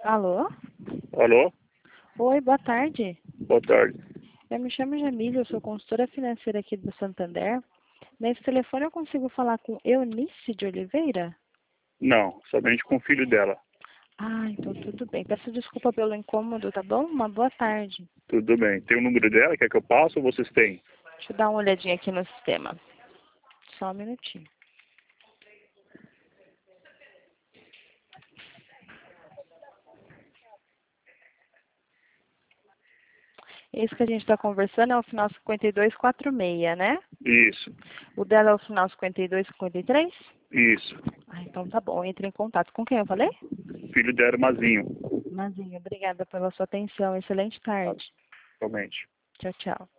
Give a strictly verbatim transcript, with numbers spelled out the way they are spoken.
Alô? Alô? Oi, boa tarde. Boa tarde. Eu me chamo Jamília, eu sou consultora financeira aqui do Santander. Nesse telefone eu consigo falar com Eunice de Oliveira? Não, somente com o filho dela. Ah, então tudo bem. Peço desculpa pelo incômodo, tá bom? Uma boa tarde. Tudo bem. Tem o número dela? Quer que eu passe ou vocês têm? Deixa eu dar uma olhadinha aqui no sistema. Só um minutinho. Esse que a gente está conversando é o final cinquenta e dois quarenta e seis, né? Isso, O dela é o final cinquenta e dois cinquenta e três? isso. Ah, então tá bom. Entre em contato. Com quem eu falei? Filho dela, Mazinho. Mazinho, obrigada pela sua atenção. Excelente tarde. Somente. Tchau, tchau.